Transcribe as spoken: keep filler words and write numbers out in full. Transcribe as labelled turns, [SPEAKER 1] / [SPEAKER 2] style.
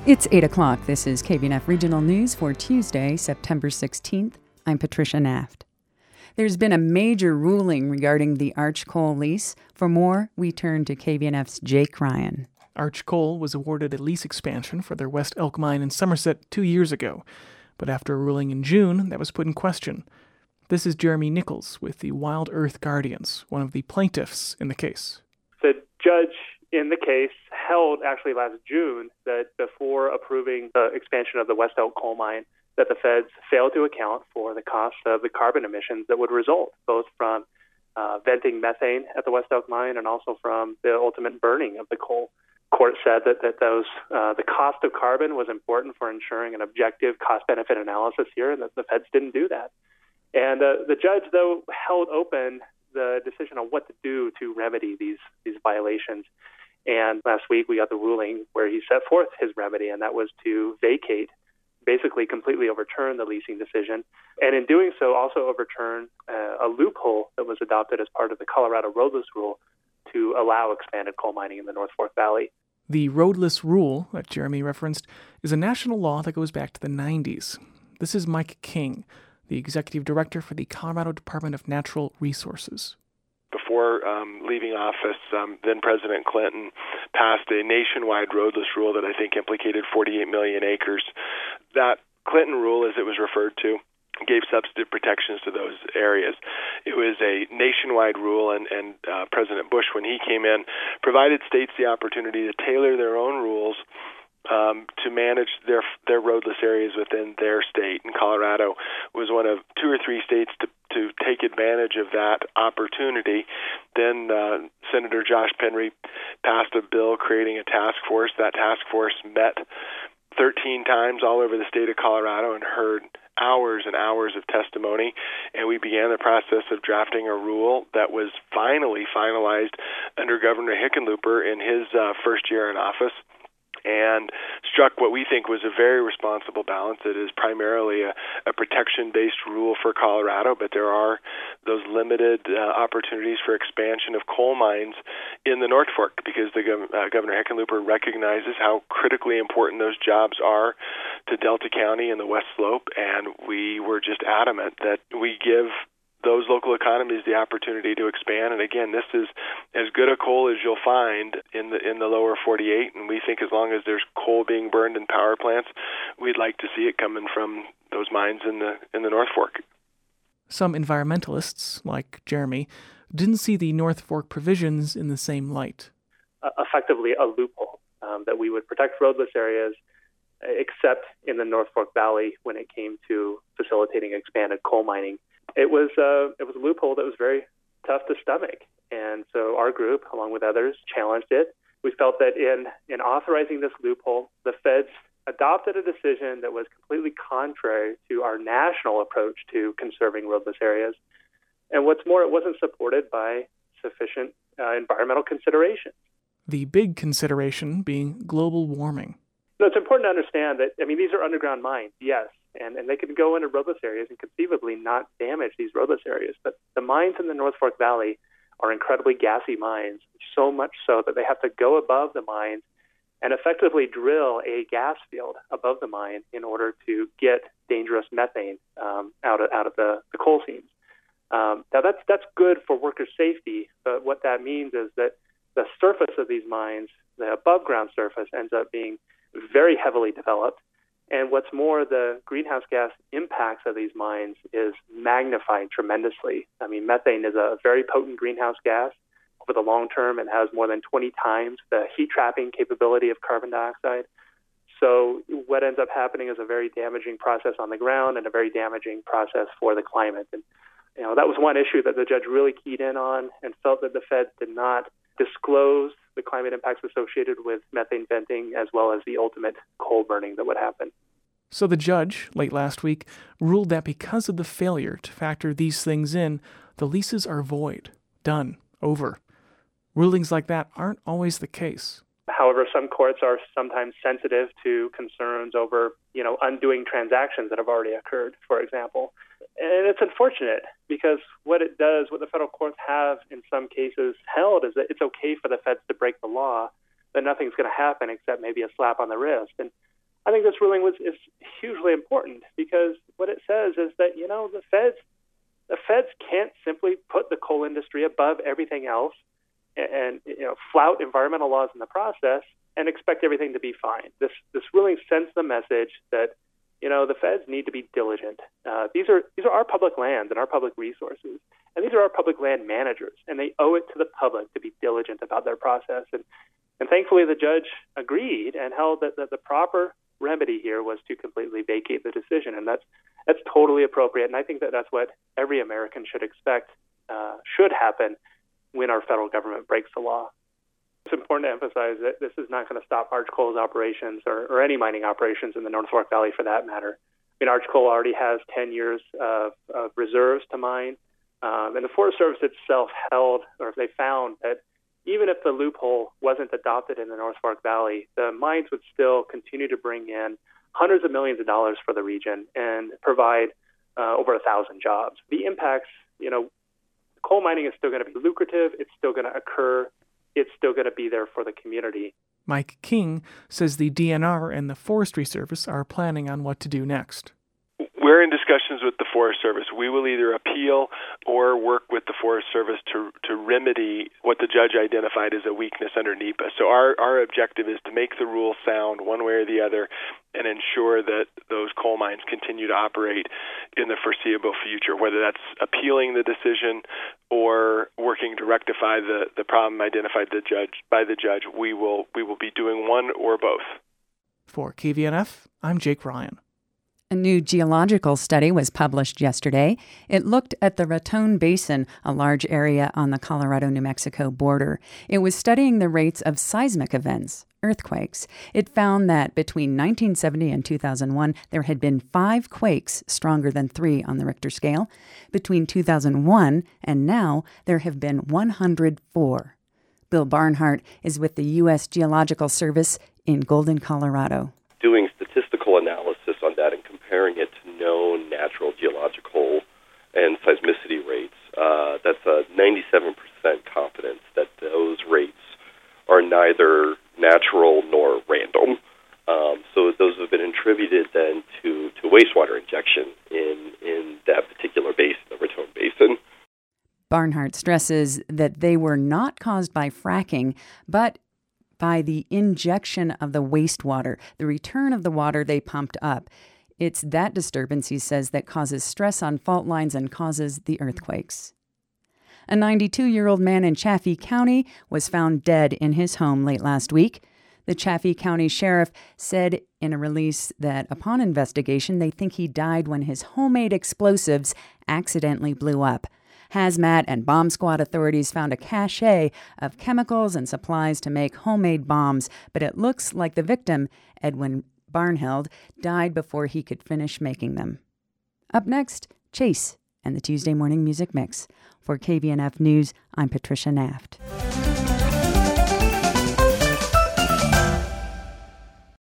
[SPEAKER 1] It's eight o'clock. This is K B N F Regional News for Tuesday, September sixteenth. I'm Patricia Naft. There's been a major ruling regarding the Arch Coal lease. For more, we turn to K B N F's Jake Ryan.
[SPEAKER 2] Arch Coal was awarded a lease expansion for their West Elk mine in Somerset two years ago. But after a ruling in June, that was put in question. This is Jeremy Nichols with the Wild Earth Guardians, one of the plaintiffs in the case.
[SPEAKER 3] The judge in the case held actually last June that before approving the expansion of the West Elk coal mine, that the feds failed to account for the cost of the carbon emissions that would result, both from uh, venting methane at the West Elk mine and also from the ultimate burning of the coal. Court said that, that those uh, the cost of carbon was important for ensuring an objective cost-benefit analysis here, and that the feds didn't do that. And uh, the judge, though, held open the decision on what to do to remedy these these violations. And last week we got the ruling where he set forth his remedy, and that was to vacate, basically completely overturn the leasing decision, and in doing so also overturn uh, a loophole that was adopted as part of the Colorado roadless rule to allow expanded coal mining in the North Fork Valley.
[SPEAKER 2] The roadless rule that Jeremy referenced is a national law that goes back to the nineties. This is Mike King, the executive director for the Colorado Department of Natural Resources.
[SPEAKER 4] Before um, leaving office, um, then President Clinton passed a nationwide roadless rule that I think implicated forty-eight million acres. That Clinton rule, as it was referred to, gave substantive protections to those areas. It was a nationwide rule, and, and uh, President Bush, when he came in, provided states the opportunity to tailor their own rules um, to manage their their roadless areas within their state. And Colorado was one of two or three states to to take advantage of that opportunity. Then uh, Senator Josh Penry passed a bill creating a task force. That task force met thirteen times all over the state of Colorado and heard hours and hours of testimony, and we began the process of drafting a rule that was finally finalized under Governor Hickenlooper in his uh, first year in office, and struck what we think was a very responsible balance. It is primarily a, a protection-based rule for Colorado, but there are those limited uh, opportunities for expansion of coal mines in the North Fork because the gov- uh, Governor Hickenlooper recognizes how critically important those jobs are to Delta County and the West Slope, and we were just adamant that we give those local economies the opportunity to expand. And again, this is as good a coal as you'll find in the in the lower forty-eight, and we think as long as there's coal being burned in power plants, we'd like to see it coming from those mines in the in the North Fork.
[SPEAKER 2] Some environmentalists, like Jeremy, didn't see the North Fork provisions in the same light.
[SPEAKER 3] Uh, effectively a loophole um, that we would protect roadless areas except in the North Fork Valley when it came to facilitating expanded coal mining. It was uh, it was a loophole that was very tough to stomach, and so our group, along with others, challenged it. We felt that in, in authorizing this loophole, the feds adopted a decision that was completely contrary to our national approach to conserving roadless areas. And what's more, it wasn't supported by sufficient uh, environmental considerations.
[SPEAKER 2] The big consideration being global warming.
[SPEAKER 3] So it's important to understand that, I mean, these are underground mines, yes, and, and they can go into roadless areas and conceivably not damage these roadless areas. But the mines in the North Fork Valley are incredibly gassy mines, so much so that they have to go above the mines and effectively drill a gas field above the mine in order to get dangerous methane um, out of out of the, the coal seams. Um, now, that's that's good for worker safety, but what that means is that the surface of these mines, the above-ground surface, ends up being very heavily developed. And what's more, the greenhouse gas impacts of these mines is magnified tremendously. I mean, methane is a very potent greenhouse gas. Over the long term, it has more than twenty times the heat trapping capability of carbon dioxide. So what ends up happening is a very damaging process on the ground and a very damaging process for the climate. And you know, that was one issue that the judge really keyed in on and felt that the feds did not disclose the climate impacts associated with methane venting as well as the ultimate coal burning that would happen.
[SPEAKER 2] So the judge, late last week, ruled that because of the failure to factor these things in, the leases are void, done, over. Rulings like that aren't always the case.
[SPEAKER 3] However, some courts are sometimes sensitive to concerns over, you know, undoing transactions that have already occurred, for example. And it's unfortunate because what it does, what the federal courts have in some cases held is that it's okay for the feds to break the law, that nothing's going to happen except maybe a slap on the wrist. And I think this ruling was is hugely important because what it says is that, you know, the feds the feds can't simply put the coal industry above everything else and, and you know flout environmental laws in the process and expect everything to be fine. This this ruling sends the message that, you know, the feds need to be diligent. Uh, these are these are our public lands and our public resources, and these are our public land managers, and they owe it to the public to be diligent about their process. And and thankfully, the judge agreed and held that, that the proper remedy here was to completely vacate the decision, and that's that's totally appropriate. And I think that that's what every American should expect uh, should happen when our federal government breaks the law. It's important to emphasize that this is not going to stop Arch Coal's operations or, or any mining operations in the North Fork Valley for that matter. I mean, Arch Coal already has ten years of, of reserves to mine, um, and the Forest Service itself held, or they found that even if the loophole wasn't adopted in the North Fork Valley, the mines would still continue to bring in hundreds of millions of dollars for the region and provide uh, over a thousand jobs. The impacts, you know, coal mining is still going to be lucrative. It's still going to occur. It's still going to be there for the community.
[SPEAKER 2] Mike King says the D N R and the Forestry Service are planning on what to do next.
[SPEAKER 4] We're in discussions with the Forest Service. We will either appeal or work with the Forest Service to to remedy what the judge identified as a weakness under NEPA. So our, our objective is to make the rule sound one way or the other and ensure that those coal mines continue to operate in the foreseeable future, whether that's appealing the decision or working to rectify the, the problem identified the judge by the judge. We will we will be doing one or both.
[SPEAKER 2] For K V N F, I'm Jake Ryan.
[SPEAKER 1] A new geological study was published yesterday. It looked at the Raton Basin, a large area on the Colorado-New Mexico border. It was studying the rates of seismic events, earthquakes. It found that between nineteen seventy and two thousand one, there had been five quakes stronger than three on the Richter scale. Between two thousand one and now, there have been one hundred four. Bill Barnhart is with the U S Geological Service in Golden, Colorado.
[SPEAKER 5] Doing statistical analysis on that and comparing it to known natural geological and seismicity rates, uh, that's a ninety-seven percent confidence that those rates are neither natural nor random. Um, so those have been attributed then to, to wastewater injection in, in that particular basin, the Raton Basin.
[SPEAKER 1] Barnhart stresses that they were not caused by fracking, but by the injection of the wastewater, the return of the water they pumped up. It's that disturbance, he says, that causes stress on fault lines and causes the earthquakes. A ninety-two-year-old man in Chaffee County was found dead in his home late last week. The Chaffee County Sheriff said in a release that upon investigation, they think he died when his homemade explosives accidentally blew up. Hazmat and bomb squad authorities found a cache of chemicals and supplies to make homemade bombs, but it looks like the victim, Edwin Barnhill, died before he could finish making them. Up next, Chase and the Tuesday Morning Music Mix. For K V N F News, I'm Patricia Naft.